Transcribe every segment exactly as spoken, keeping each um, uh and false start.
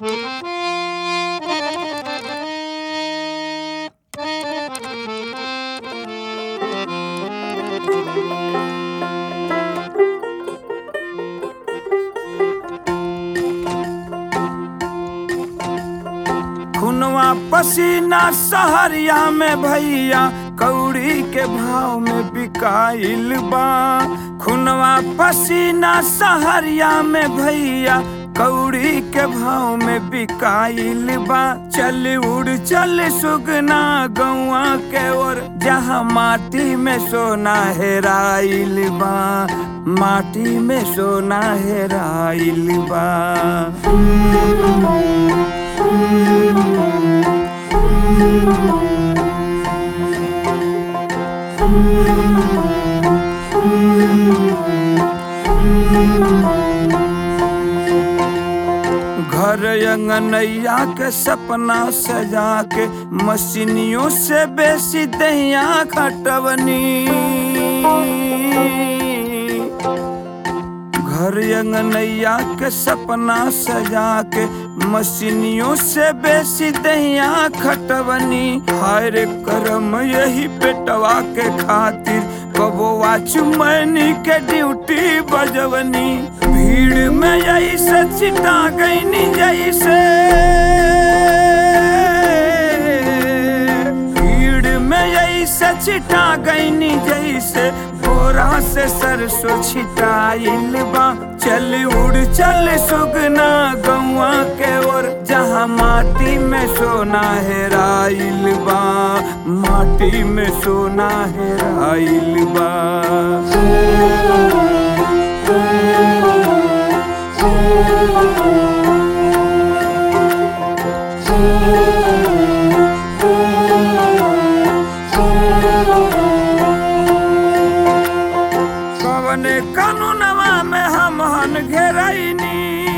खुनवा पसीना सहरिया में भैया कौड़ी के भाव में बिकाइल बा। खुनवा पसीना सहरिया में भैया कौड़ी के भाव में बिकाइल बा। चल उड़ चल सुगना गौआ के ओर जहाँ माटी में सोना हेराइल बा, माटी में सोना हेराइल बा। घर अंगनैया के सपना सजा के मशीनियों से बेसी दहिया खटवनी। घर अंगनैया के सपना सजा के मशीनियों से बेसी दहिया खटवनी। हाय रे करम यही पेटवा के खातिर कबोवा चुमैनी के ड्यूटी बजवनी। भीड़ में यही से चिटा गईनी जैसे, भीड़ में यही से चिटा गईनी जैसे बोरा से सरसों छिटाइल बा। चल उड़ चल सुगना गौआ के ओर जहाँ माटी में सोना हेराइल बा, माटी में सोना हेराइल बा। कवने कानूनवा में हम हन घेरैनी,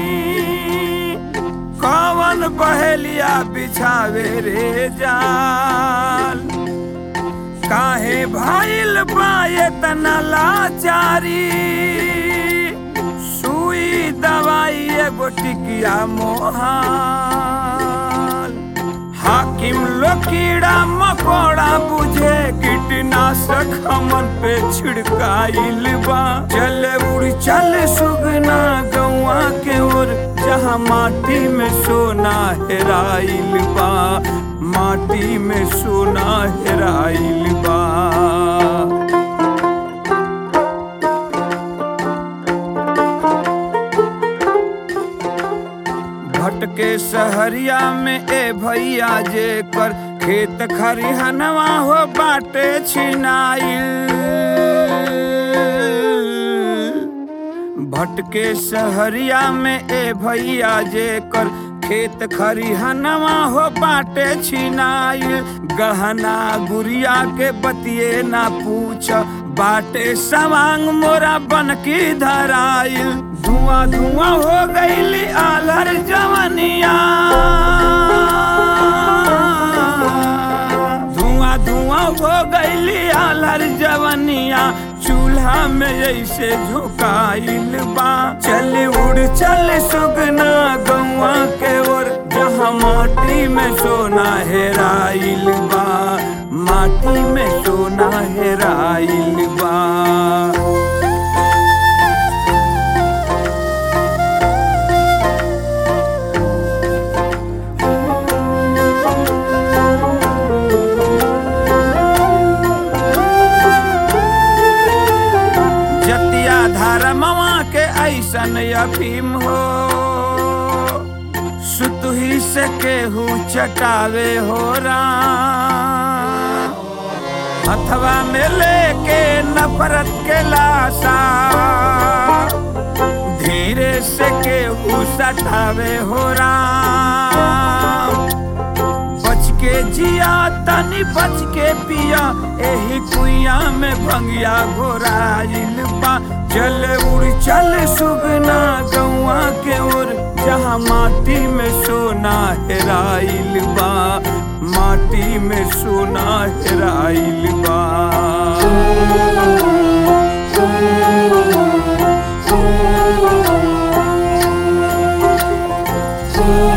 कवन बहेलिया बिछावे रे जाल। काहे भाइल बा एतना लाचारी, सुई दवाई एगो टिकिया मोहाल। हाकिम लोग कीड़ा मकोड़ा बुझे कीटनाशक हमन पे छिड़काइल बा। चल उड़ चल सुगना गौआ के ओर जहाँ माटी में सोना हेराइल बा, माटी में सोना हेराइल बा। भटके सहरिया में ए भैया जे कर खेत खरिहनवा हो बाटे छिनाइल। भटके सहरिया में ए भैया जे कर खेत खरिहनवा हो बाटे छिनाइल। गहना गुड़िया के बतिये ना पूछ, बाटे सवांग मोरा बनकी धराइल। धुआं धुआं हो गईली आलर जवनिया, धुआं धुआं हो गईली आलर जवनिया। चूल्हा में ऐसे झुकाइल बा। चल उड़ चल सुगना गौआ के ओर जहाँ माटी में सोना हेराइल बा, माटी में सोना हेराइल बा। ऐसन अफीम हो सुतुही से केहू चटावे हो राम। हथवा में लेके नफरत के लाशा धीरे से केहू सटावे हो राम। बच के जिया तनी बच के पिया, एही कुइया में भंगिया घोराइल बा। चल उड़ चल सुगना गौआ के ओर जहाँ माटी में सोना हेराइल बा, माटी में सोना हेराइल बा। Oh